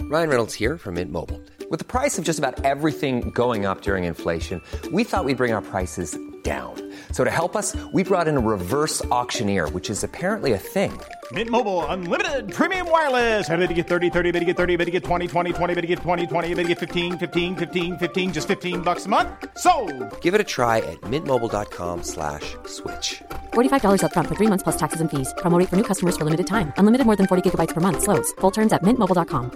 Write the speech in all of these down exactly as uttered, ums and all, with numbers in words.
Ryan Reynolds here from Mint Mobile. With the price of just about everything going up during inflation, we thought we'd bring our prices down. So to help us, we brought in a reverse auctioneer, which is apparently a thing. Mint Mobile Unlimited Premium Wireless. How to get thirty, thirty, how to get thirty, how to get twenty, twenty, twenty, how to get twenty, twenty, how to get fifteen, fifteen, fifteen, fifteen, just fifteen bucks a month? Sold! Give it a try at mintmobile.com slash switch. forty-five dollars up front for three months plus taxes and fees. Promo rate for new customers for limited time. Unlimited more than forty gigabytes per month. Slows full terms at mint mobile dot com.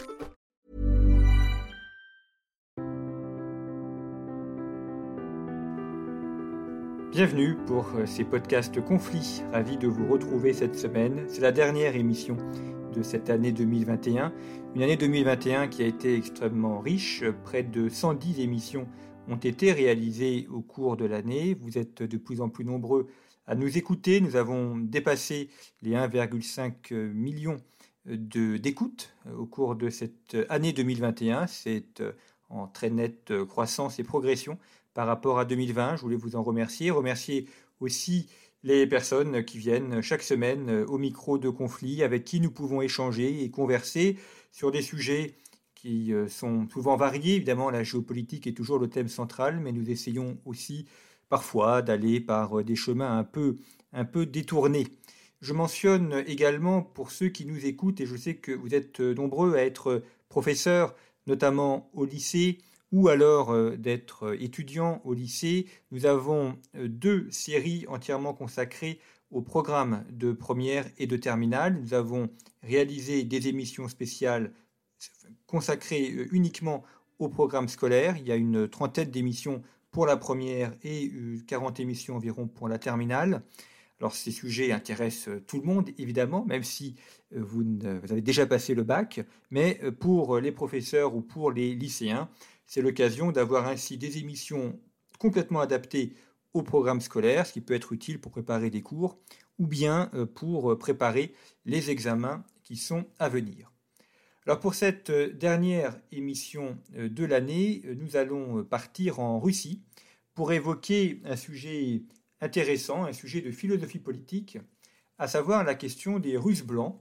Bienvenue pour ces podcasts conflits. Ravi de vous retrouver cette semaine. C'est la dernière émission de cette année deux mille vingt et un. Une année deux mille vingt et un qui a été extrêmement riche. Près de cent dix émissions ont été réalisées au cours de l'année. Vous êtes de plus en plus nombreux à nous écouter. Nous avons dépassé les un virgule cinq million de, d'écoutes au cours de cette année deux mille vingt et un. C'est en très nette croissance et progression par rapport à deux mille vingt. Je voulais vous en remercier. Remercier aussi les personnes qui viennent chaque semaine au micro de Conflit, avec qui nous pouvons échanger et converser sur des sujets qui sont souvent variés. Évidemment, la géopolitique est toujours le thème central, mais nous essayons aussi parfois d'aller par des chemins un peu, un peu détournés. Je mentionne également pour ceux qui nous écoutent, et je sais que vous êtes nombreux à être professeurs, notamment au lycée, ou alors euh, d'être étudiant au lycée, nous avons euh, deux séries entièrement consacrées au programme de première et de terminale. Nous avons réalisé des émissions spéciales consacrées euh, uniquement au programme scolaire. Il y a une trentaine d'émissions pour la première et euh, quarante émissions environ pour la terminale. Alors ces sujets intéressent tout le monde, évidemment, même si euh, vous, ne, vous avez déjà passé le bac, mais euh, pour les professeurs ou pour les lycéens, c'est l'occasion d'avoir ainsi des émissions complètement adaptées au programme scolaire, ce qui peut être utile pour préparer des cours ou bien pour préparer les examens qui sont à venir. Alors pour cette dernière émission de l'année, nous allons partir en Russie pour évoquer un sujet intéressant, un sujet de philosophie politique, à savoir la question des Russes blancs,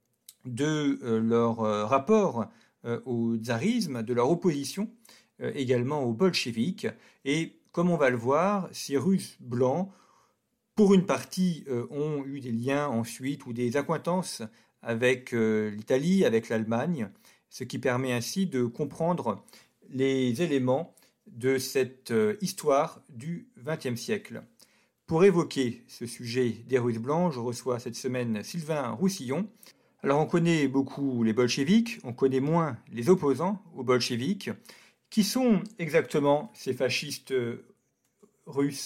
de leur rapport au tsarisme, de leur opposition euh, également aux bolcheviks. Et comme on va le voir, ces Russes blancs, pour une partie, euh, ont eu des liens ensuite ou des accointances avec euh, l'Italie, avec l'Allemagne, ce qui permet ainsi de comprendre les éléments de cette euh, histoire du vingtième siècle. Pour évoquer ce sujet des Russes blancs, je reçois cette semaine Sylvain Roussillon. Alors on connaît beaucoup les bolcheviks, on connaît moins les opposants aux bolcheviks. Qui sont exactement ces fascistes russes ?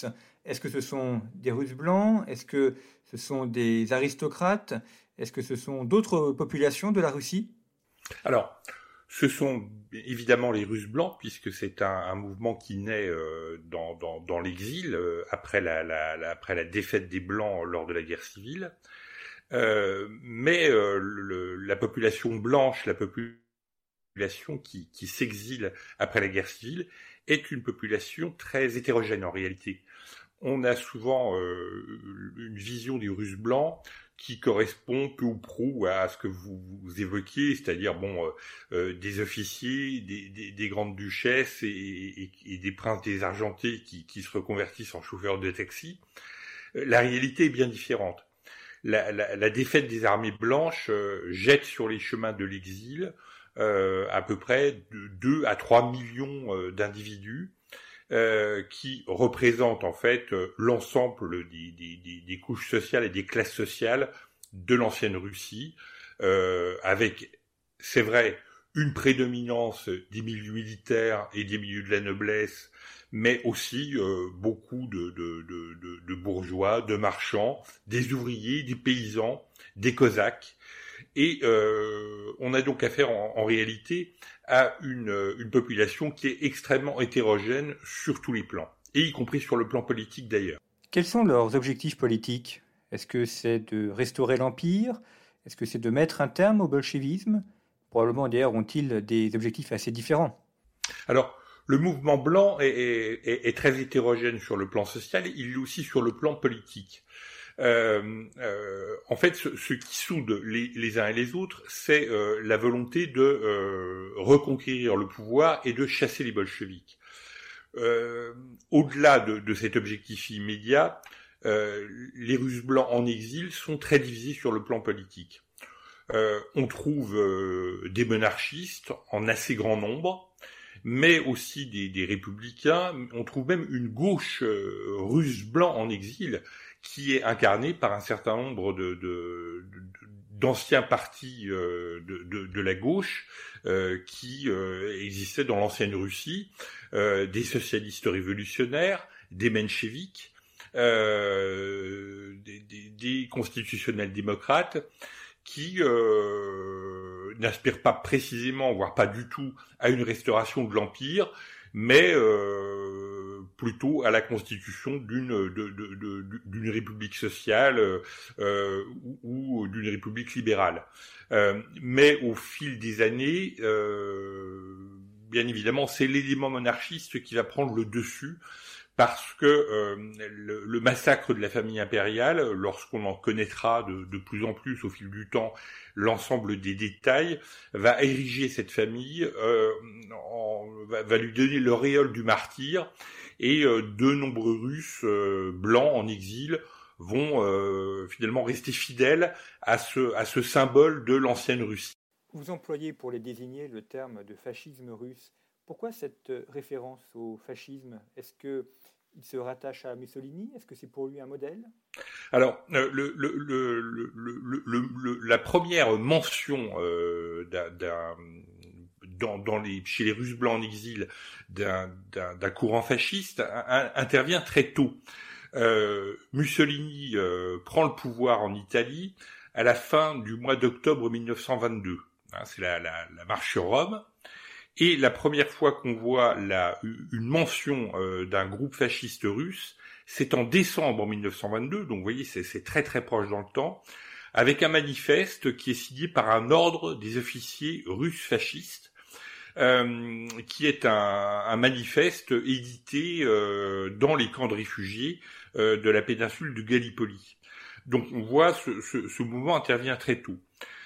Est-ce que ce sont des Russes blancs ? Est-ce que ce sont des aristocrates ? Est-ce que ce sont d'autres populations de la Russie ? Alors, ce sont évidemment les Russes blancs, puisque c'est un, un mouvement qui naît euh, dans, dans, dans l'exil, euh, après, la, la, la, après la défaite des Blancs lors de la guerre civile. Euh, mais euh, le, la population blanche, la population qui, qui s'exile après la guerre civile, est une population très hétérogène en réalité. On a souvent euh, une vision des Russes blancs qui correspond peu ou prou à ce que vous, vous évoquiez, c'est-à-dire bon, euh, euh, des officiers, des, des, des grandes duchesses et, et, et des princes désargentés qui, qui se reconvertissent en chauffeurs de taxi. La réalité est bien différente. La, la, la défaite des armées blanches euh, jette sur les chemins de l'exil euh, à peu près de deux à trois millions euh, d'individus euh, qui représentent en fait euh, l'ensemble des, des, des, des couches sociales et des classes sociales de l'ancienne Russie, euh, avec, c'est vrai, une prédominance des milieux militaires et des milieux de la noblesse, mais aussi euh, beaucoup de, de, de, de, de bourgeois, de marchands, des ouvriers, des paysans, des cosaques. Et euh, on a donc affaire en, en réalité à une, une population qui est extrêmement hétérogène sur tous les plans, et y compris sur le plan politique d'ailleurs. Quels sont leurs objectifs politiques ? Est-ce que c'est de restaurer l'Empire ? Est-ce que c'est de mettre un terme au bolchevisme ? Probablement d'ailleurs ont-ils des objectifs assez différents. Alors, le mouvement blanc est, est, est très hétérogène sur le plan social, il l'est aussi sur le plan politique. Euh, euh, en fait, ce, ce qui soude les, les uns et les autres, c'est euh, la volonté de euh, reconquérir le pouvoir et de chasser les bolcheviks. Euh, au-delà de, de cet objectif immédiat, euh, les Russes blancs en exil sont très divisés sur le plan politique. Euh, on trouve euh, des monarchistes en assez grand nombre, mais aussi des, des républicains. On trouve même une gauche euh, russe blanc en exil qui est incarnée par un certain nombre de, de, de, d'anciens partis euh, de, de, de la gauche euh, qui euh, existaient dans l'ancienne Russie, euh, des socialistes révolutionnaires, des mencheviks, euh, des, des, des constitutionnels démocrates, qui euh, n'aspirent pas précisément, voire pas du tout, à une restauration de l'Empire, mais euh, plutôt à la constitution d'une, de, de, de, d'une république sociale euh, ou, ou d'une république libérale. Euh, mais au fil des années, euh, bien évidemment, c'est l'élément monarchiste qui va prendre le dessus, parce que euh, le, le massacre de la famille impériale, lorsqu'on en connaîtra de, de plus en plus au fil du temps l'ensemble des détails, va ériger cette famille, euh, en, va, va lui donner l'auréole du martyr, et euh, de nombreux Russes euh, blancs en exil vont euh, finalement rester fidèles à ce, à ce symbole de l'ancienne Russie. Vous employez pour les désigner le terme de fascisme russe. Pourquoi cette référence au fascisme ? Est-ce qu'il se rattache à Mussolini ? Est-ce que c'est pour lui un modèle ? Alors, euh, le, le, le, le, le, le, le, la première mention euh, d'un, d'un, dans, dans les, chez les Russes blancs en exil d'un, d'un, d'un courant fasciste un, intervient très tôt. Euh, Mussolini euh, prend le pouvoir en Italie à la fin du mois d'octobre dix-neuf cent vingt-deux. Hein, c'est la, la, la marche sur Rome. Et la première fois qu'on voit la, une mention euh, d'un groupe fasciste russe, c'est en décembre dix-neuf cent vingt-deux, donc vous voyez, c'est, c'est très très proche dans le temps, avec un manifeste qui est signé par un ordre des officiers russes fascistes, euh, qui est un, un manifeste édité euh, dans les camps de réfugiés euh, de la péninsule de Gallipoli. Donc on voit ce, ce, ce mouvement intervient très tôt.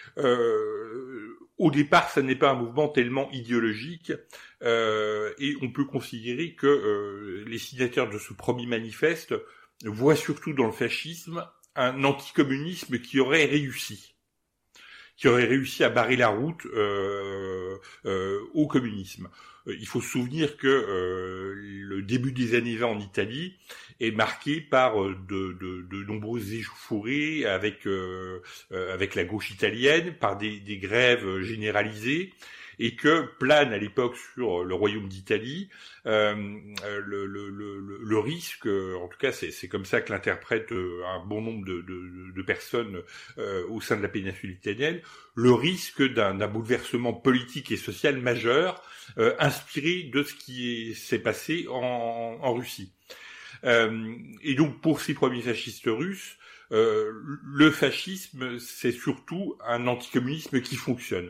Euh, au départ, ça n'est pas un mouvement tellement idéologique, euh, et on peut considérer que euh, les signataires de ce premier manifeste voient surtout dans le fascisme un anticommunisme qui aurait réussi, qui aurait réussi à barrer la route euh, euh, au communisme. Il faut se souvenir que euh, le début des années vingt en Italie est marqué par euh, de, de, de nombreuses échauffourées avec euh, euh, avec la gauche italienne, par des, des grèves généralisées, et que plane à l'époque sur le royaume d'Italie euh, le, le, le, le risque, en tout cas c'est, c'est comme ça que l'interprète un bon nombre de, de, de personnes euh, au sein de la péninsule italienne, le risque d'un, d'un bouleversement politique et social majeur euh, inspiré de ce qui est, s'est passé en, en Russie. Euh, et donc pour ces premiers fascistes russes, euh, le fascisme c'est surtout un anticommunisme qui fonctionne.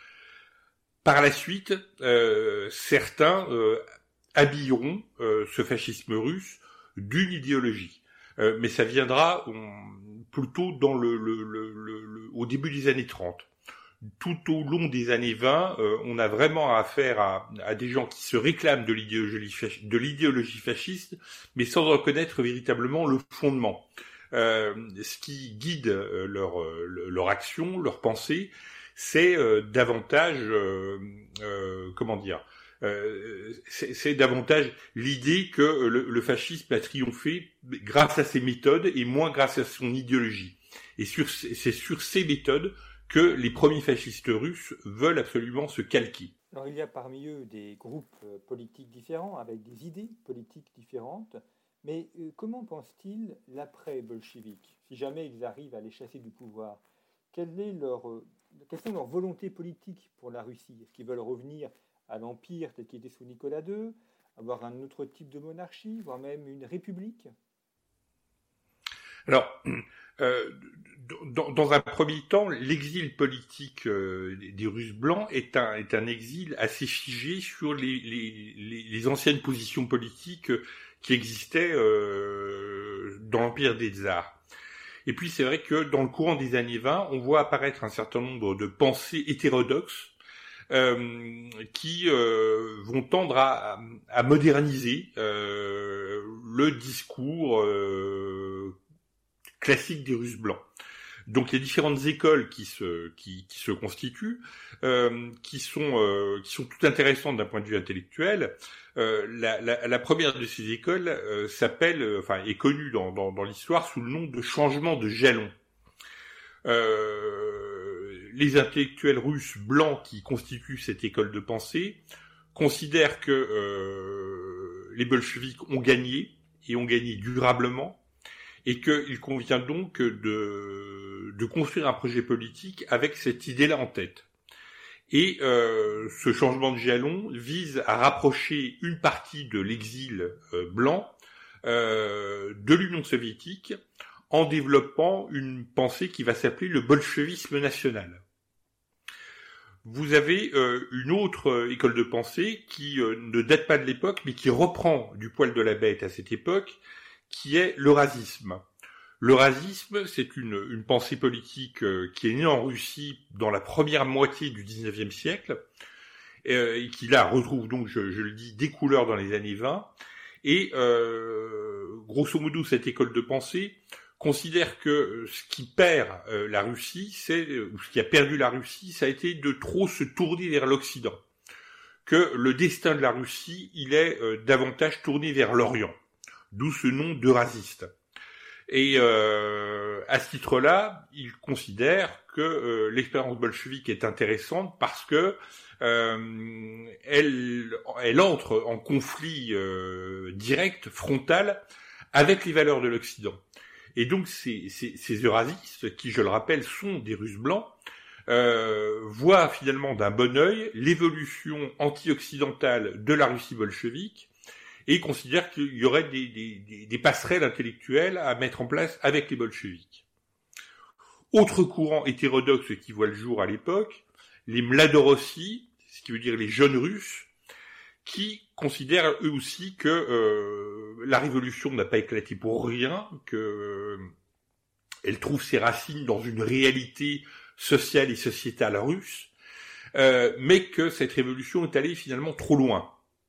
Par la suite, euh, certains euh, habilleront euh, ce fascisme russe d'une idéologie, euh, mais ça viendra on, plutôt dans le, le, le, le, le, au début des années trente. Tout au long des années vingt, euh, on a vraiment affaire à, à des gens qui se réclament de l'idéologie, de l'idéologie fasciste, mais sans reconnaître véritablement le fondement. Euh, ce qui guide euh, leur, euh, leur action, leur pensée, c'est euh, davantage, euh, euh, comment dire, euh, c'est, c'est davantage l'idée que le, le fascisme a triomphé grâce à ses méthodes et moins grâce à son idéologie. Et sur, c'est sur ces méthodes que les premiers fascistes russes veulent absolument se calquer. Alors il y a parmi eux des groupes politiques différents, avec des idées politiques différentes, mais euh, comment pensent-ils l'après-bolchevique, si jamais ils arrivent à les chasser du pouvoir ? Quelle est leur, euh, quelles sont leurs volontés politiques pour la Russie ? Est-ce qu'ils veulent revenir à l'Empire tel qu'il était sous Nicolas deux, avoir un autre type de monarchie, voire même une république ? Alors, euh, dans, dans un premier temps, l'exil politique euh, des Russes blancs est un, est un exil assez figé sur les, les, les, les anciennes positions politiques qui existaient euh, dans l'Empire des Tsars. Et puis c'est vrai que dans le courant des années vingt, on voit apparaître un certain nombre de pensées hétérodoxes euh, qui euh, vont tendre à, à moderniser euh, le discours euh, classique des Russes blancs. Donc il y a différentes écoles qui se qui, qui se constituent, euh, qui sont euh, qui sont toutes intéressantes d'un point de vue intellectuel. Euh, la, la, la première de ces écoles euh, s'appelle, euh, enfin est connue dans, dans, dans l'histoire sous le nom de changement de jalon. Euh, les intellectuels russes blancs qui constituent cette école de pensée considèrent que euh, les bolcheviks ont gagné et ont gagné durablement, et qu'il convient donc de, de construire un projet politique avec cette idée-là en tête. Et euh, ce changement de jalon vise à rapprocher une partie de l'exil euh, blanc euh, de l'Union soviétique en développant une pensée qui va s'appeler le bolchevisme national. Vous avez euh, une autre euh, école de pensée qui euh, ne date pas de l'époque, mais qui reprend du poil de la bête à cette époque, qui est l'eurasisme. L'eurasisme, c'est une, une pensée politique euh, qui est née en Russie dans la première moitié du dix-neuvième siècle, euh, et qui là retrouve donc, je, je le dis, des couleurs dans les années vingt. Et euh, grosso modo, cette école de pensée considère que ce qui perd euh, la Russie, c'est ou ce qui a perdu la Russie, ça a été de trop se tourner vers l'Occident. Que le destin de la Russie, il est euh, davantage tourné vers l'Orient. D'où ce nom d'eurasiste. Et euh, à ce titre-là, il considère que euh, l'expérience bolchevique est intéressante parce que euh, elle, elle entre en conflit euh, direct, frontal, avec les valeurs de l'Occident. Et donc ces, ces, ces eurasistes, qui je le rappelle sont des Russes blancs, euh, voient finalement d'un bon œil l'évolution anti-occidentale de la Russie bolchevique, et considère qu'il y aurait des, des, des passerelles intellectuelles à mettre en place avec les bolcheviks. Autre courant hétérodoxe qui voit le jour à l'époque, les Mladorossi, ce qui veut dire les jeunes Russes, qui considèrent eux aussi que euh, la révolution n'a pas éclaté pour rien, que euh, elle trouve ses racines dans une réalité sociale et sociétale russe, euh, mais que cette révolution est allée finalement trop loin.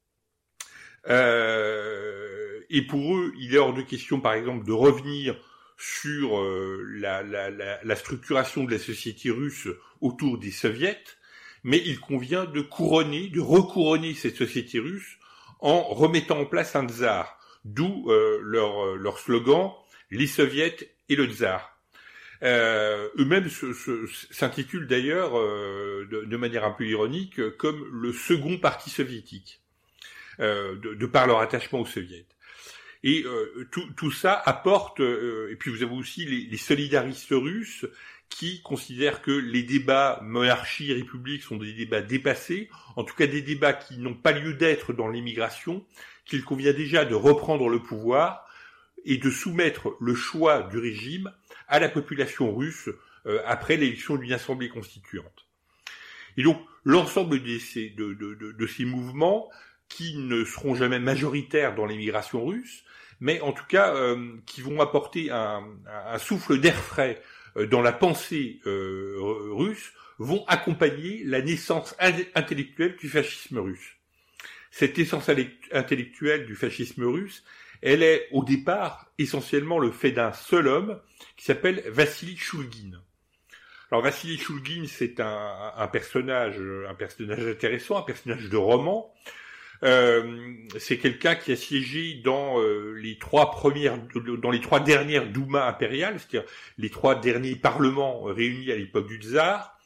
Euh, et pour eux, il est hors de question, par exemple, de revenir sur euh, la, la, la, la structuration de la société russe autour des soviets, mais il convient de couronner, de recouronner cette société russe en remettant en place un tsar, d'où euh, leur, leur slogan « les soviets et le tsar ». Euh, eux-mêmes se, se, s'intitulent d'ailleurs, euh, de, de manière un peu ironique, comme le second parti soviétique. Euh, de, de par leur attachement aux soviets. Et euh, tout, tout ça apporte, euh, et puis vous avez aussi les, les solidaristes russes qui considèrent que les débats monarchie et république sont des débats dépassés, en tout cas des débats qui n'ont pas lieu d'être dans l'immigration, qu'il convient déjà de reprendre le pouvoir et de soumettre le choix du régime à la population russe euh, après l'élection d'une assemblée constituante. Et donc l'ensemble de ces, de, de, de, de ces mouvements qui ne seront jamais majoritaires dans l'émigration russe, mais en tout cas euh, qui vont apporter un, un souffle d'air frais euh, dans la pensée euh, russe, vont accompagner la naissance intellectuelle du fascisme russe. Cette naissance intellectuelle du fascisme russe, elle est au départ essentiellement le fait d'un seul homme qui s'appelle Vassili Choulgine. Alors Vassili Choulgine, c'est un, un personnage, un personnage intéressant, un personnage de roman. Euh, c'est quelqu'un qui a siégé dans euh, les trois premières, dans les trois dernières Doumas impériales, c'est-à-dire les trois derniers parlements réunis à l'époque du tsar.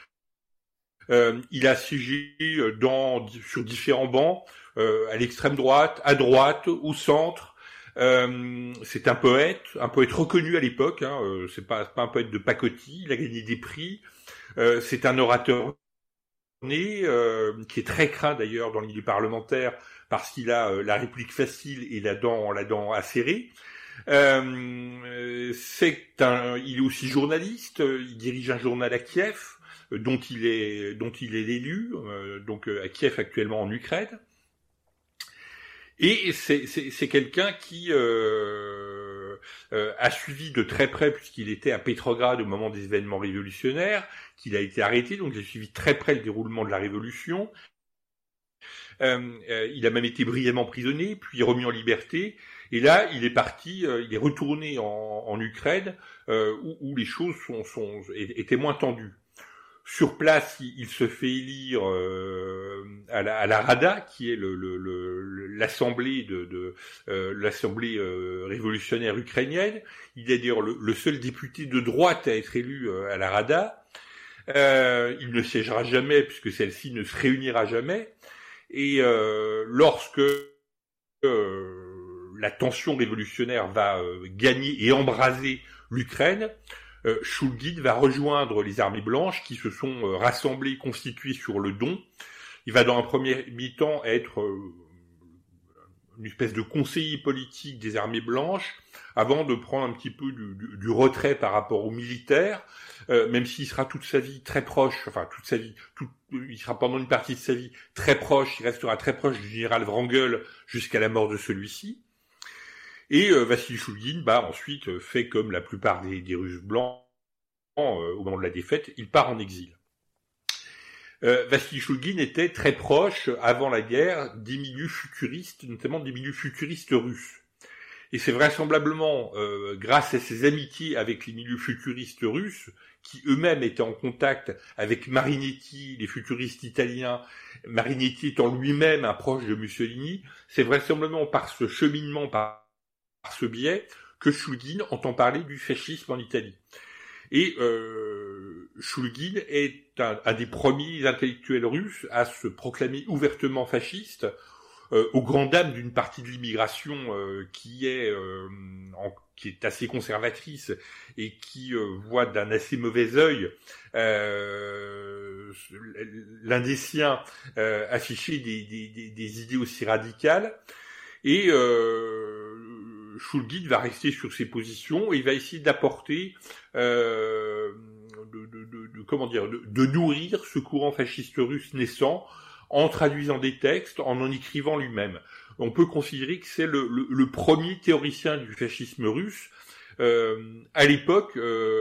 Euh, il a siégé dans, sur différents bancs, euh, à l'extrême droite, à droite, au centre. Euh, c'est un poète, un poète reconnu à l'époque. Hein, euh, c'est pas, pas un poète de pacotille. Il a gagné des prix. Euh, c'est un orateur. Euh, qui est très craint d'ailleurs dans le milieu parlementaire parce qu'il a euh, la réplique facile et la dent, la dent acérée. Euh, c'est un, il est aussi journaliste. Il dirige un journal à Kiev, euh, dont il est, dont il est l'élu, euh, donc euh, à Kiev actuellement en Ukraine. Et c'est, c'est, c'est quelqu'un qui, euh, euh, a suivi de très près, puisqu'il était à Pétrograd au moment des événements révolutionnaires, qu'il a été arrêté, donc il a suivi très près le déroulement de la révolution. Euh, euh, il a même été brièvement prisonnier, puis remis en liberté. Et là, il est parti, euh, il est retourné en, en Ukraine, euh, où, où les choses sont, sont, étaient moins tendues. Sur place, il, il se fait élire euh, à, la, à la Rada, qui est le, le, le, l'assemblée de, de euh, l'assemblée euh, révolutionnaire ukrainienne. Il est d'ailleurs le, le seul député de droite à être élu euh, à la Rada. Euh, il ne siégera jamais, puisque celle-ci ne se réunira jamais. Et euh, lorsque euh, la tension révolutionnaire va euh, gagner et embraser l'Ukraine, euh, Choulguine va rejoindre les armées blanches qui se sont euh, rassemblées, constituées sur le Don. Il va dans un premier mi-temps être euh, une espèce de conseiller politique des armées blanches, avant de prendre un petit peu du, du, du retrait par rapport aux militaires, euh, même s'il sera toute sa vie très proche, enfin toute sa vie, tout, il sera pendant une partie de sa vie très proche, il restera très proche du général Wrangel jusqu'à la mort de celui-ci. Et euh, Vassili Choulguine, bah ensuite euh, fait comme la plupart des, des Russes blancs euh, au moment de la défaite, il part en exil. Euh, Vassili Choulguine était très proche, avant la guerre, des milieux futuristes, notamment des milieux futuristes russes. Et c'est vraisemblablement euh, grâce à ses amitiés avec les milieux futuristes russes, qui eux-mêmes étaient en contact avec Marinetti, les futuristes italiens, Marinetti étant lui-même un proche de Mussolini, c'est vraisemblablement par ce cheminement, par, par ce biais, que Choulguine entend parler du fascisme en Italie. Et euh, Choulguine est un, un des premiers intellectuels russes à se proclamer ouvertement fasciste, euh, aux grandes dames d'une partie de l'immigration euh, qui est euh, en, qui est assez conservatrice et qui euh, voit d'un assez mauvais œil euh, l'un des siens euh, afficher des, des, des, des idées aussi radicales. Et euh, Choulguine va rester sur ses positions et il va essayer d'apporter, euh, de, de, de, de comment dire, de, de nourrir ce courant fasciste russe naissant en traduisant des textes, en en écrivant lui-même. On peut considérer que c'est le, le, le premier théoricien du fascisme russe, euh, à l'époque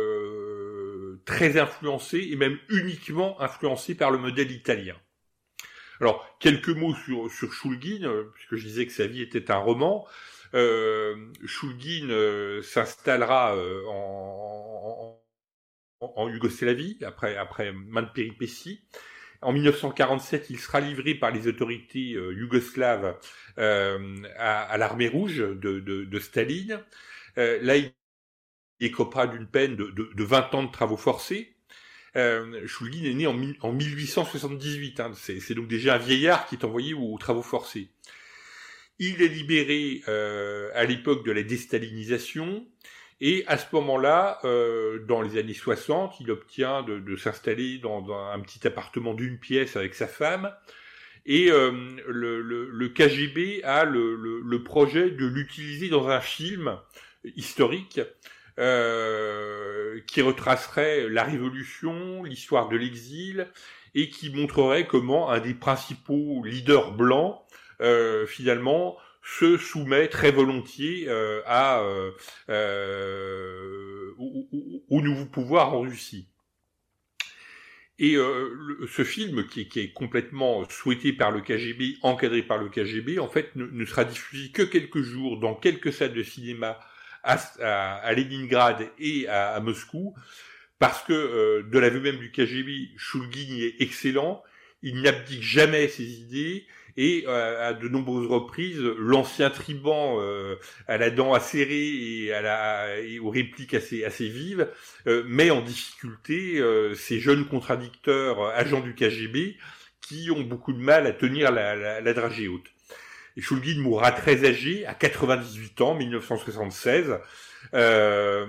euh, très influencé et même uniquement influencé par le modèle italien. Alors, quelques mots sur, sur Choulguine, puisque je disais que sa vie était un roman. Euh, Choulguine euh, s'installera euh, en, en, en Yougoslavie, après, après maintes péripéties. En dix-neuf cent quarante-sept, il sera livré par les autorités euh, yougoslaves euh, à, à l'armée rouge de, de, de Staline. Euh, là, il écopera d'une peine de, de, de vingt ans de travaux forcés. Euh, Choulguine est né en, en mille huit cent soixante-dix-huit, hein, c'est, c'est donc déjà un vieillard qui est envoyé aux, aux travaux forcés. Il est libéré euh, à l'époque de la déstalinisation, et à ce moment-là, euh, dans les années soixante, il obtient de, de s'installer dans, dans un petit appartement d'une pièce avec sa femme, et euh, le, le, le K G B a le, le, le projet de l'utiliser dans un film historique, Euh, qui retracerait la Révolution, l'histoire de l'exil, et qui montrerait comment un des principaux leaders blancs, euh, finalement, se soumet très volontiers euh, à, euh, euh, au, au, au nouveau pouvoir en Russie. Et euh, le, ce film, qui est, qui est complètement souhaité par le K G B, encadré par le K G B, en fait, ne, ne sera diffusé que quelques jours dans quelques salles de cinéma À, à, à Leningrad et à, à Moscou, parce que euh, de l'aveu même du K G B, Choulguine est excellent, il n'abdique jamais ses idées, et euh, à de nombreuses reprises, l'ancien tribun euh, à la dent acérée et, à la, et aux répliques assez, assez vives, euh, met en difficulté euh, ces jeunes contradicteurs agents du K G B qui ont beaucoup de mal à tenir la, la, la dragée haute. Et Choulguine mourra très âgé, à quatre-vingt-dix-huit ans, dix-neuf cent soixante-seize, euh,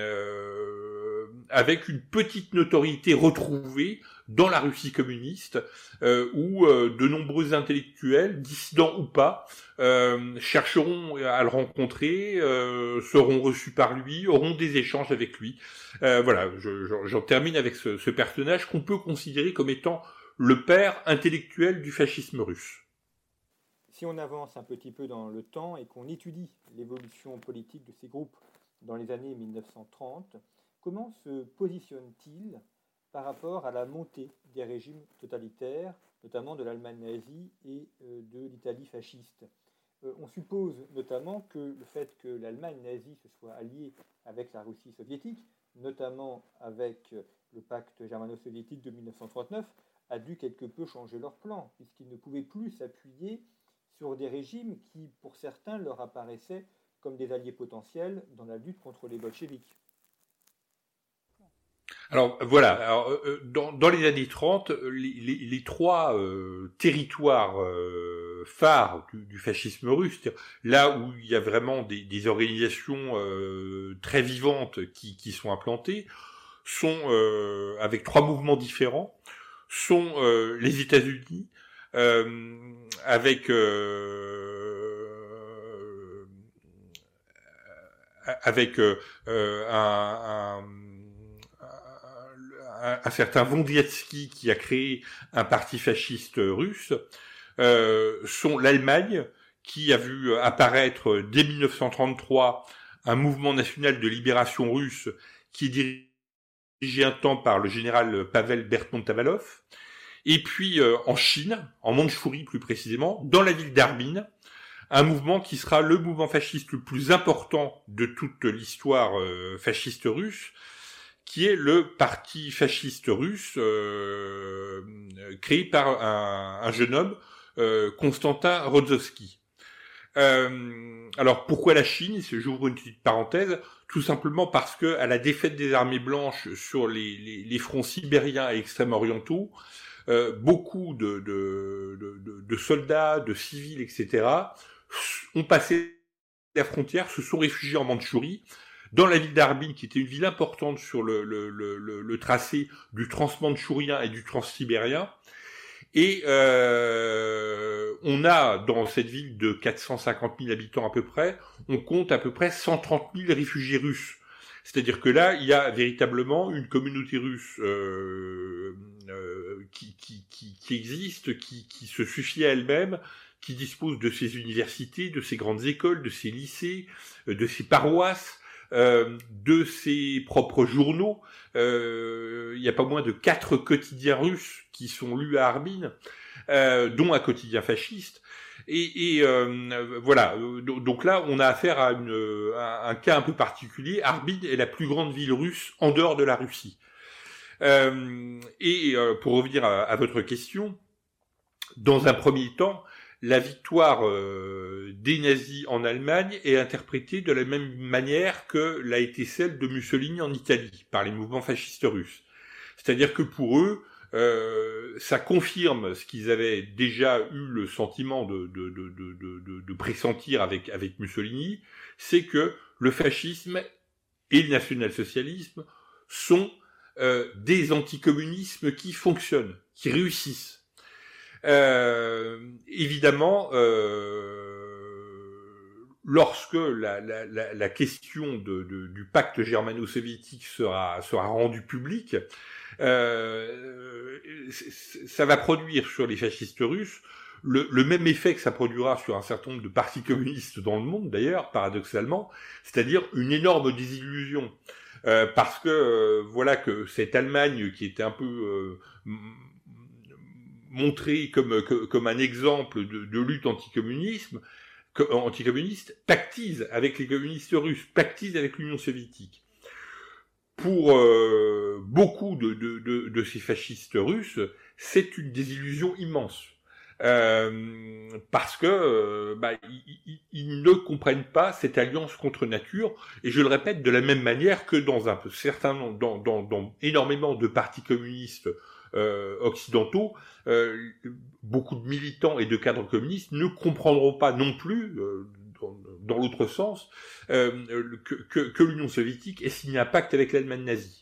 euh, avec une petite notoriété retrouvée dans la Russie communiste, euh, où euh, de nombreux intellectuels, dissidents ou pas, euh, chercheront à le rencontrer, euh, seront reçus par lui, auront des échanges avec lui. Euh, voilà, je, je, j'en termine avec ce, ce personnage qu'on peut considérer comme étant le père intellectuel du fascisme russe. Si on avance un petit peu dans le temps et qu'on étudie l'évolution politique de ces groupes dans les années mille neuf cent trente, comment se positionne-t-il par rapport à la montée des régimes totalitaires, notamment de l'Allemagne nazie et euh, de l'Italie fasciste? euh, On suppose notamment que le fait que l'Allemagne nazie se soit alliée avec la Russie soviétique, notamment avec le pacte germano-soviétique de mille neuf cent trente-neuf, a dû quelque peu changer leur plan, puisqu'ils ne pouvaient plus s'appuyer sur des régimes qui, pour certains, leur apparaissaient comme des alliés potentiels dans la lutte contre les bolcheviks. Alors voilà, alors, euh, dans, dans les années trente, les, les, les trois euh, territoires euh, phares du, du fascisme russe, là où il y a vraiment des, des organisations euh, très vivantes qui, qui sont implantées, sont euh, avec trois mouvements différents, sont euh, les États-Unis, euh, avec euh, avec euh, un, un Un, un certain Vondiatsky qui a créé un parti fasciste russe, euh, sont l'Allemagne qui a vu apparaître dès mille neuf cent trente-trois un mouvement national de libération russe qui est dirigé un temps par le général Pavel Bertmontavalov, et puis euh, en Chine, en Mandchourie plus précisément, dans la ville d'Harbin, un mouvement qui sera le mouvement fasciste le plus important de toute l'histoire euh, fasciste russe, qui est le parti fasciste russe euh, créé par un, un jeune homme, euh, Konstantin Rodzowski. Euh, alors pourquoi la Chine? J'ouvre une petite parenthèse, tout simplement parce que à la défaite des armées blanches sur les, les, les fronts sibériens et extrême-orientaux, euh, beaucoup de, de, de, de soldats, de civils, et cetera ont passé la frontière, se sont réfugiés en Mandchourie, dans la ville d'Harbin, qui était une ville importante sur le, le, le, le, le tracé du transmandchourien et du transsibérien. Et euh, on a, dans cette ville de quatre cent cinquante mille habitants à peu près, on compte à peu près cent trente mille réfugiés russes. C'est-à-dire que là, il y a véritablement une communauté russe euh, euh, qui, qui, qui, qui existe, qui, qui se suffit à elle-même, qui dispose de ses universités, de ses grandes écoles, de ses lycées, de ses paroisses, Euh, de ses propres journaux. Euh, il y a pas moins de quatre quotidiens russes qui sont lus à Harbin, euh, dont un quotidien fasciste. Et, et euh, voilà. Donc là, on a affaire à, une, à un cas un peu particulier. Harbin est la plus grande ville russe en dehors de la Russie. Euh, et euh, pour revenir à, à votre question, dans un premier temps, la victoire euh, des nazis en Allemagne est interprétée de la même manière que l'a été celle de Mussolini en Italie, par les mouvements fascistes russes. C'est-à-dire que pour eux, euh, ça confirme ce qu'ils avaient déjà eu le sentiment de, de, de, de, de, de pressentir avec, avec Mussolini, c'est que le fascisme et le national-socialisme sont euh, des anticommunismes qui fonctionnent, qui réussissent. Euh, évidemment, euh, lorsque la, la, la, la question de, de, du pacte germano-soviétique sera, sera rendue publique, euh, ça va produire sur les fascistes russes le, le même effet que ça produira sur un certain nombre de partis communistes dans le monde, d'ailleurs, paradoxalement, c'est-à-dire une énorme désillusion. Euh, parce que euh, voilà que cette Allemagne qui était un peu euh, montré comme, comme un exemple de, de lutte anticommunisme, anticommuniste, pactise avec les communistes russes, pactise avec l'Union soviétique. Pour euh, beaucoup de, de, de, de ces fascistes russes, c'est une désillusion immense. Euh, parce que euh, bah, ils, ils ne comprennent pas cette alliance contre nature, et je le répète de la même manière que dans un certain nombre, dans, dans, dans énormément de partis communistes Euh, occidentaux, euh, beaucoup de militants et de cadres communistes ne comprendront pas non plus, euh, dans, dans l'autre sens, euh, que, que, que l'Union soviétique ait signé un pacte avec l'Allemagne nazie.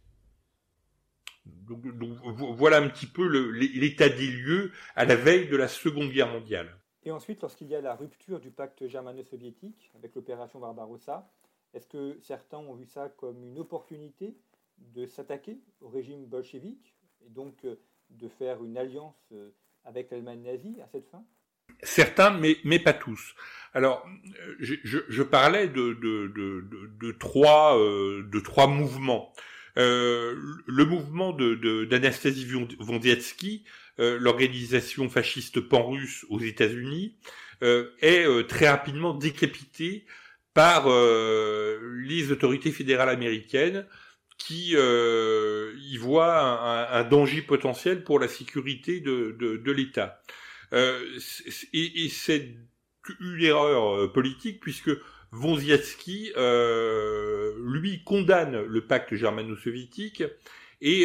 Donc, donc voilà un petit peu le, l'état des lieux à la veille de la Seconde Guerre mondiale. Et ensuite, lorsqu'il y a la rupture du pacte germano-soviétique avec l'opération Barbarossa, est-ce que certains ont vu ça comme une opportunité de s'attaquer au régime bolchevique et donc euh, de faire une alliance euh, avec l'Allemagne nazie à cette fin? Certains, mais, mais pas tous. Alors, je, je, je parlais de, de, de, de, de trois, euh, de trois mouvements. Euh, le mouvement de, de, d'Anastasie Wondiecki, euh, l'organisation fasciste pan-russe aux États-Unis, euh, est euh, très rapidement décapité par euh, les autorités fédérales américaines qui euh, y voient un, un danger potentiel pour la sécurité de, de, de l'État. Euh, et, et c'est une erreur politique puisque Wondiecki, euh, lui, condamne le pacte germano-soviétique et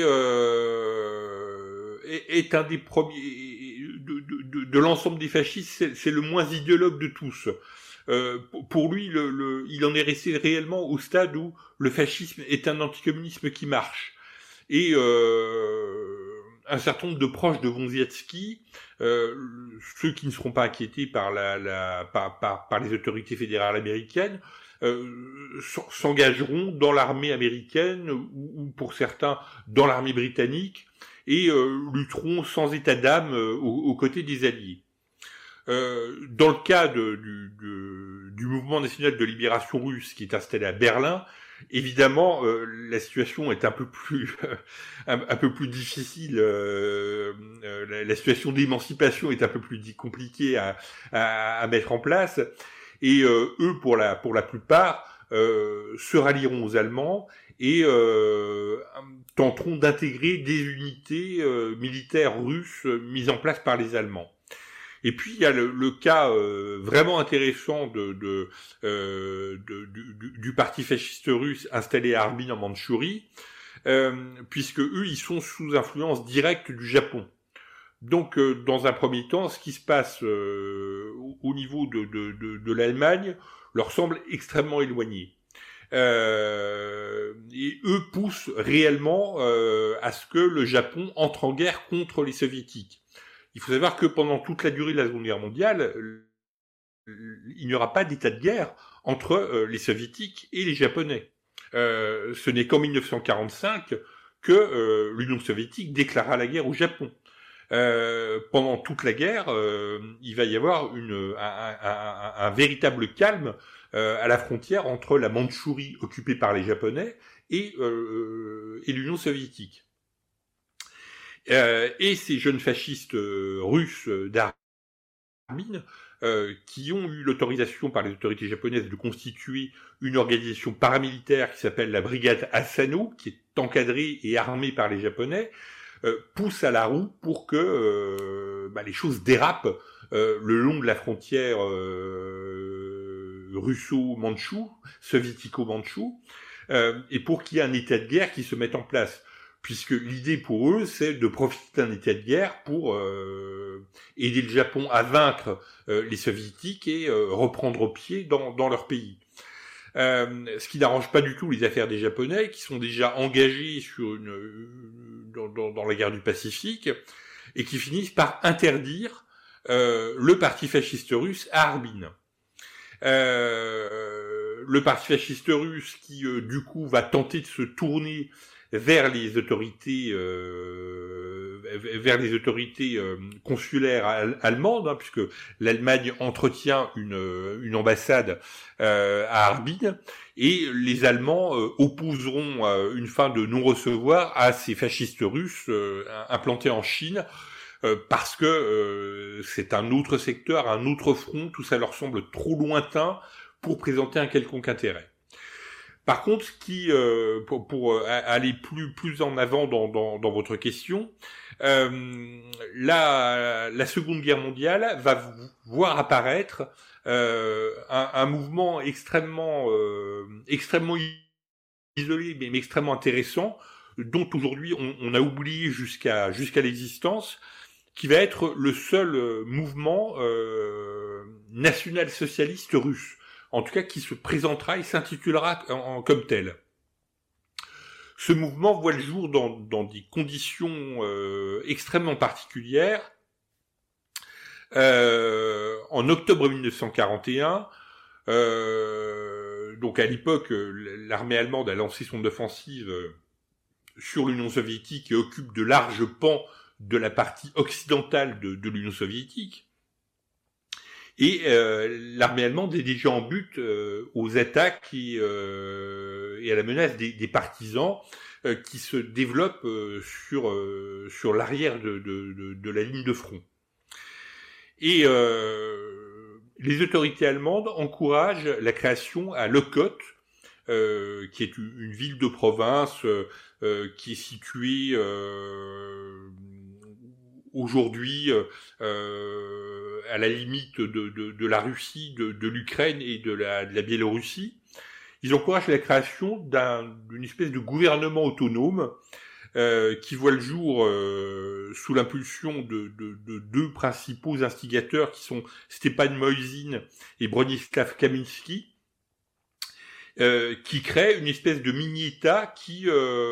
euh, est, est un des premiers de, de, de, de l'ensemble des fascistes, c'est, c'est le moins idéologue de tous. Euh, pour lui, le, le, il en est resté réellement au stade où le fascisme est un anticommunisme qui marche. Et euh, un certain nombre de proches de Wondiecki, euh, ceux qui ne seront pas inquiétés par, la, la, par, par, par les autorités fédérales américaines, euh, s'engageront dans l'armée américaine ou, ou pour certains dans l'armée britannique et euh, lutteront sans état d'âme euh, aux, aux côtés des Alliés. Euh, dans le cas de, du, de, du mouvement national de libération russe qui est installé à Berlin, évidemment, euh, la situation est un peu plus, un, un peu plus difficile. Euh, euh, la, la situation d'émancipation est un peu plus compliquée à, à, à mettre en place. Et euh, eux, pour la, pour la plupart, euh, se rallieront aux Allemands et euh, tenteront d'intégrer des unités euh, militaires russes mises en place par les Allemands. Et puis il y a le, le cas euh, vraiment intéressant de, de, euh, de du, du parti fasciste russe installé à Harbin en Mandchourie, euh, puisque eux ils sont sous influence directe du Japon. Donc euh, dans un premier temps, ce qui se passe euh, au niveau de, de, de, de l'Allemagne leur semble extrêmement éloigné. Euh, et eux poussent réellement euh, à ce que le Japon entre en guerre contre les Soviétiques. Il faut savoir que pendant toute la durée de la Seconde Guerre mondiale, il n'y aura pas d'état de guerre entre euh, les Soviétiques et les Japonais. Euh, ce n'est qu'en dix-neuf cent quarante-cinq que euh, l'Union soviétique déclara la guerre au Japon. Euh, pendant toute la guerre, euh, il va y avoir une, un, un, un, un véritable calme euh, à la frontière entre la Mandchourie occupée par les Japonais et, euh, et l'Union soviétique. Euh, et ces jeunes fascistes euh, russes d'Harbin, euh, qui ont eu l'autorisation par les autorités japonaises de constituer une organisation paramilitaire qui s'appelle la brigade Asano, qui est encadrée et armée par les Japonais, euh, poussent à la roue pour que euh, bah, les choses dérapent euh, le long de la frontière euh, russo-mandchoue, soviético-mandchoue, euh, et pour qu'il y ait un état de guerre qui se mette en place. Puisque l'idée pour eux, c'est de profiter d'un état de guerre pour euh, aider le Japon à vaincre euh, les Soviétiques et euh, reprendre pied dans, dans leur pays. Euh, ce qui n'arrange pas du tout les affaires des Japonais, qui sont déjà engagés sur une, dans, dans, dans la guerre du Pacifique, et qui finissent par interdire euh, le parti fasciste russe à Harbin. Euh, le parti fasciste russe qui, euh, du coup, va tenter de se tourner vers les autorités euh, vers les autorités euh, consulaires al- allemandes, hein, puisque l'Allemagne entretient une, une ambassade euh, à Harbin, et les Allemands euh, opposeront euh, une fin de non-recevoir à ces fascistes russes euh, implantés en Chine, euh, parce que euh, c'est un autre secteur, un autre front, tout ça leur semble trop lointain pour présenter un quelconque intérêt. Par contre, ce qui, euh, pour, pour aller plus plus en avant dans, dans, dans votre question, euh, la, la Seconde Guerre mondiale va voir apparaître euh, un, un mouvement extrêmement euh, extrêmement isolé, mais, mais extrêmement intéressant, dont aujourd'hui on, on a oublié jusqu'à jusqu'à l'existence, qui va être le seul mouvement euh, national-socialiste russe. En tout cas, qui se présentera et s'intitulera en, en, comme tel. Ce mouvement voit le jour dans, dans des conditions euh, extrêmement particulières. Euh, en octobre dix-neuf cent quarante et un, euh, donc à l'époque, l'armée allemande a lancé son offensive sur l'Union soviétique et occupe de larges pans de la partie occidentale de, de l'Union soviétique. Et euh, l'armée allemande est déjà en but euh, aux attaques et, euh, et à la menace des, des partisans euh, qui se développent euh, sur euh, sur l'arrière de, de, de, de la ligne de front. Et euh, les autorités allemandes encouragent la création à Lokot, euh, qui est une ville de province euh, qui est située euh, aujourd'hui euh, à la limite de, de, de la Russie, de, de l'Ukraine et de la, de la Biélorussie. Ils encouragent la création d'un, d'une espèce de gouvernement autonome euh, qui voit le jour euh, sous l'impulsion de, de, de deux principaux instigateurs qui sont Stepan Moïsine et Bronislaw Kaminski, euh, qui créent une espèce de mini-État qui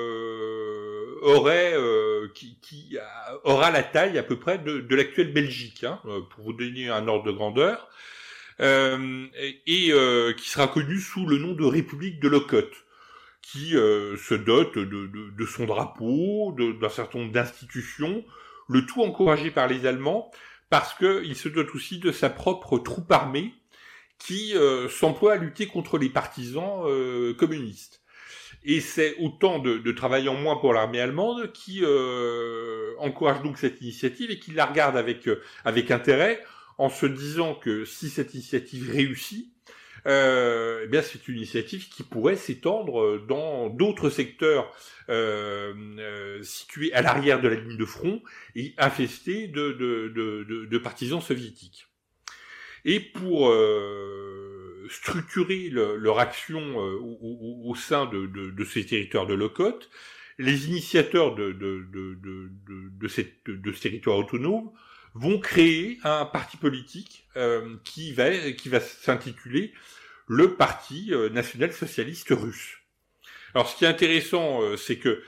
euh, aurait euh, qui, qui aura la taille à peu près de, de l'actuelle Belgique, hein, pour vous donner un ordre de grandeur, euh, et, et euh, qui sera connu sous le nom de République de Lokot, qui euh, se dote de, de, de son drapeau, de, d'un certain nombre d'institutions, le tout encouragé par les Allemands, parce qu'il se dote aussi de sa propre troupe armée, qui euh, s'emploie à lutter contre les partisans euh, communistes. Et c'est autant de, de travail en moins pour l'armée allemande qui euh, encourage donc cette initiative et qui la regarde avec euh, avec intérêt, en se disant que si cette initiative réussit, euh, eh bien c'est une initiative qui pourrait s'étendre dans d'autres secteurs euh, euh, situés à l'arrière de la ligne de front et infestés de, de, de, de, de partisans soviétiques. Et pour euh, structurer le, leur action euh, au, au, au sein de, de, de ces territoires de Lokot, les initiateurs de, de, de, de, de, de, cette, de ce territoire autonome vont créer un parti politique euh, qui va, qui va s'intituler le Parti national-socialiste russe. Alors ce qui est intéressant, euh, c'est que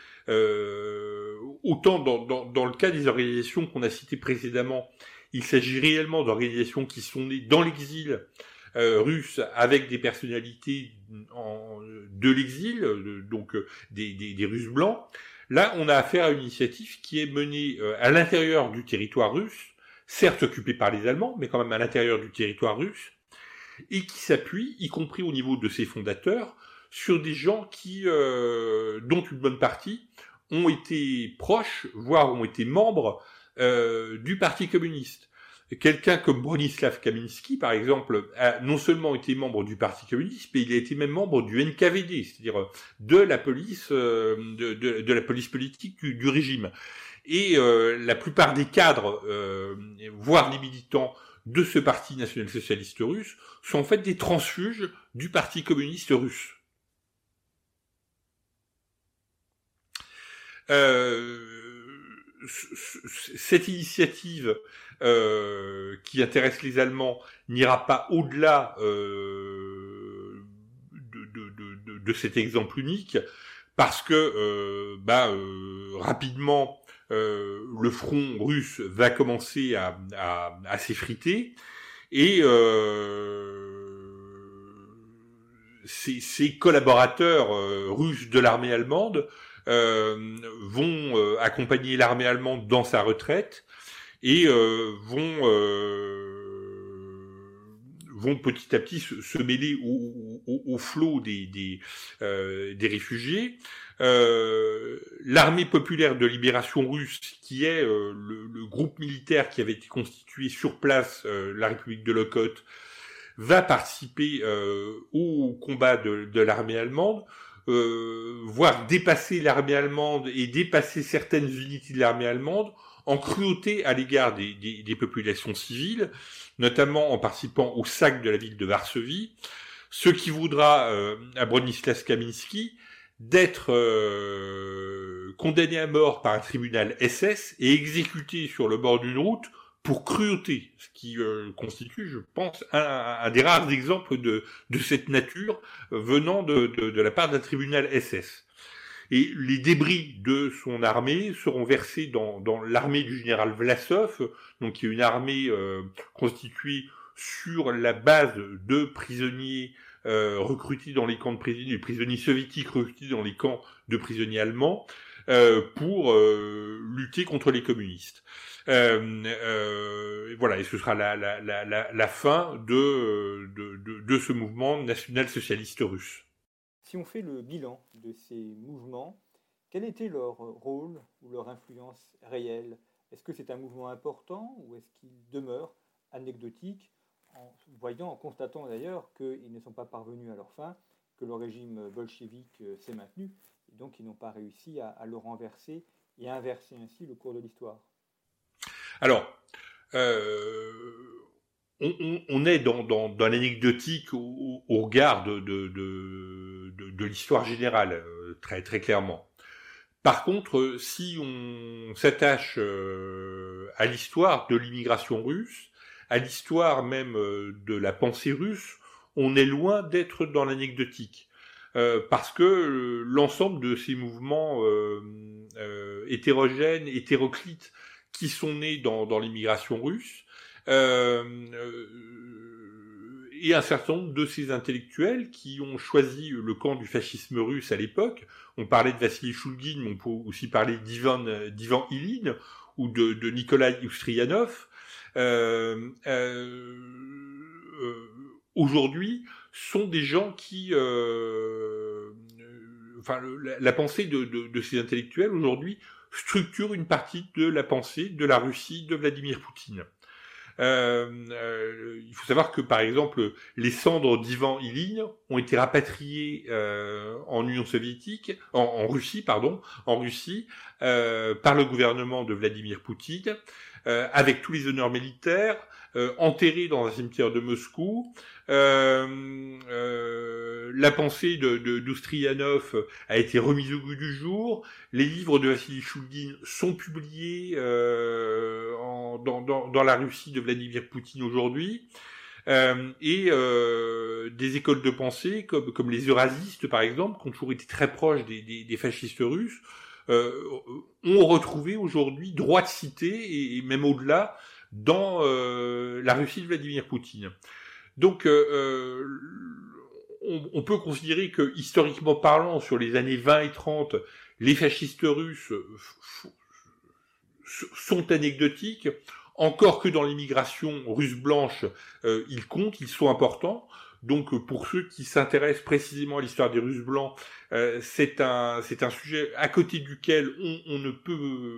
euh, autant dans, dans, dans le cas des organisations qu'on a citées précédemment, il s'agit réellement d'organisations qui sont nées dans l'exil euh, russe avec des personnalités en, de l'exil, de, donc euh, des, des, des Russes blancs. Là, on a affaire à une initiative qui est menée euh, à l'intérieur du territoire russe, certes occupé par les Allemands, mais quand même à l'intérieur du territoire russe, et qui s'appuie, y compris au niveau de ses fondateurs, sur des gens qui, euh, dont une bonne partie, ont été proches, voire ont été membres Euh, du Parti communiste. Quelqu'un comme Bronislaw Kaminski, par exemple, a non seulement été membre du Parti communiste, mais il a été même membre du N K V D, c'est-à-dire de la police, euh, de, de, de la police politique du, du régime. Et euh, la plupart des cadres, euh, voire les militants de ce Parti national-socialiste russe, sont en fait des transfuges du Parti communiste russe. Euh, Cette initiative euh, qui intéresse les Allemands n'ira pas au-delà euh, de, de, de, de cet exemple unique, parce que euh, bah, euh, rapidement euh, le front russe va commencer à, à, à s'effriter, et euh, ses, ses collaborateurs euh, russes de l'armée allemande Euh, vont euh, accompagner l'armée allemande dans sa retraite et euh, vont euh, vont petit à petit se, se mêler au, au, au flot des des, euh, des réfugiés. Euh, l'armée populaire de libération russe, qui est euh, le, le groupe militaire qui avait été constitué sur place, euh, la République de Lokot, va participer euh, au combat de, de l'armée allemande. Euh, voire dépasser l'armée allemande et dépasser certaines unités de l'armée allemande en cruauté à l'égard des, des, des populations civiles, notamment en participant au sac de la ville de Varsovie, ce qui voudra euh, à Bronislaw Kaminski d'être euh, condamné à mort par un tribunal S S et exécuté sur le bord d'une route pour cruauté, ce qui euh, constitue, je pense, un, un des rares exemples de, de cette nature venant de, de, de la part d'un tribunal S S. Et les débris de son armée seront versés dans, dans l'armée du général Vlasov, donc qui est une armée euh, constituée sur la base de prisonniers euh, recrutés dans les camps de prisonniers, des prisonniers soviétiques recrutés dans les camps de prisonniers allemands, euh, pour euh, lutter contre les communistes. Euh, euh, voilà, et ce sera la, la, la, la, la fin de, de, de, de ce mouvement national-socialiste russe. Si on fait le bilan de ces mouvements, quel était leur rôle ou leur influence réelle ? Est-ce que c'est un mouvement important ou est-ce qu'il demeure anecdotique, en voyant, en constatant d'ailleurs qu'ils ne sont pas parvenus à leur fin, que le régime bolchevique s'est maintenu, et donc ils n'ont pas réussi à, à le renverser et à inverser ainsi le cours de l'histoire ? Alors, euh, on, on, on est dans, dans, dans l'anecdotique au, au regard de, de, de, de, de l'histoire générale, euh, très, très clairement. Par contre, si on s'attache euh, à l'histoire de l'immigration russe, à l'histoire même euh, de la pensée russe, on est loin d'être dans l'anecdotique. Euh, parce que euh, l'ensemble de ces mouvements euh, euh, hétérogènes, hétéroclites, qui sont nés dans, dans l'immigration russe, euh, euh, et un certain nombre de ces intellectuels qui ont choisi le camp du fascisme russe à l'époque. On parlait de Vassili Choulgine, mais on peut aussi parler d'Ivan, d'Ivan Ilyin ou de, de Nikolai Ustrianov. Euh, euh, euh, aujourd'hui, sont des gens qui... Euh, euh, enfin, le, la, la pensée de, de, de ces intellectuels aujourd'hui structure une partie de la pensée de la Russie de Vladimir Poutine. Euh, euh, il faut savoir que, par exemple, les cendres d'Ivan Ilyin ont été rapatriées euh, en Union soviétique, en, en Russie, pardon, en Russie, euh, par le gouvernement de Vladimir Poutine, euh, avec tous les honneurs militaires, euh, enterrés dans un cimetière de Moscou. Euh, euh, la pensée de, de d'Ustrianov a été remise au goût du jour. Les livres de Vassili Choulgine sont publiés euh, en, dans, dans, dans la Russie de Vladimir Poutine aujourd'hui. Euh, et euh, des écoles de pensée comme, comme les eurasistes, par exemple, qui ont toujours été très proches des, des, des fascistes russes, euh, ont retrouvé aujourd'hui droit de cité, et, et même au-delà, dans euh, la Russie de Vladimir Poutine. Donc, euh, on, on peut considérer que, historiquement parlant, sur les années vingt et trente, les fascistes russes f- f- sont anecdotiques, encore que dans l'immigration russe blanche, euh, ils comptent, ils sont importants. Donc, pour ceux qui s'intéressent précisément à l'histoire des Russes blancs, euh, c'est un c'est un sujet à côté duquel on, on ne peut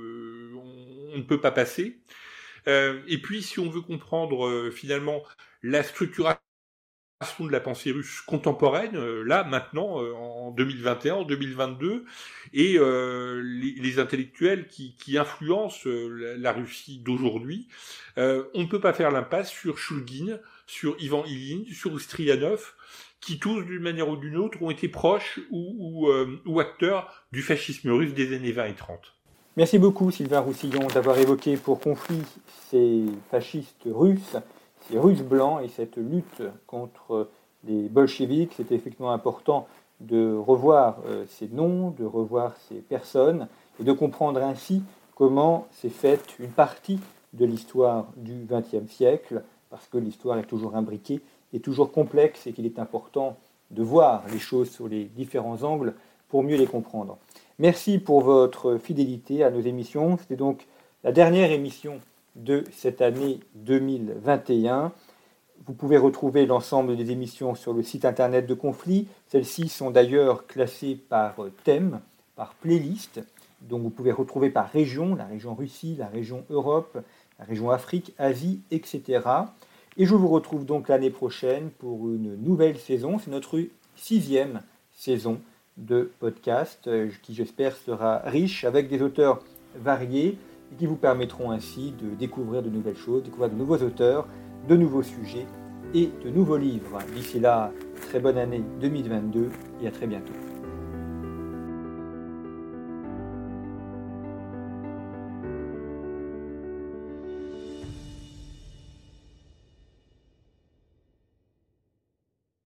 on, on ne peut pas passer. Euh, et puis, si on veut comprendre euh, finalement la structuration de la pensée russe contemporaine, euh, là, maintenant, euh, en deux mille vingt et un, en deux mille vingt-deux, et euh, les, les intellectuels qui, qui influencent euh, la, la Russie d'aujourd'hui, euh, on ne peut pas faire l'impasse sur Choulgine, sur Ivan Ilyin, sur Ustrianov, qui tous, d'une manière ou d'une autre, ont été proches ou, ou, euh, ou acteurs du fascisme russe des années vingt et trente. Merci beaucoup Sylvain Roussillon d'avoir évoqué pour conflit ces fascistes russes, ces Russes blancs et cette lutte contre les bolcheviks. C'était effectivement important de revoir euh, ces noms, de revoir ces personnes et de comprendre ainsi comment s'est faite une partie de l'histoire du vingtième siècle, parce que l'histoire est toujours imbriquée et toujours complexe et qu'il est important de voir les choses sous les différents angles pour mieux les comprendre. Merci pour votre fidélité à nos émissions. C'était donc la dernière émission de cette année deux mille vingt et un. Vous pouvez retrouver l'ensemble des émissions sur le site internet de Conflit. Celles-ci sont d'ailleurs classées par thème, par playlist. Donc vous pouvez retrouver par région, la région Russie, la région Europe, la région Afrique, Asie, et cetera. Et je vous retrouve donc l'année prochaine pour une nouvelle saison. C'est notre sixième saison de podcast qui, j'espère, sera riche avec des auteurs variés et qui vous permettront ainsi de découvrir de nouvelles choses, découvrir de nouveaux auteurs, de nouveaux sujets et de nouveaux livres. D'ici là, très bonne année deux mille vingt-deux et à très bientôt.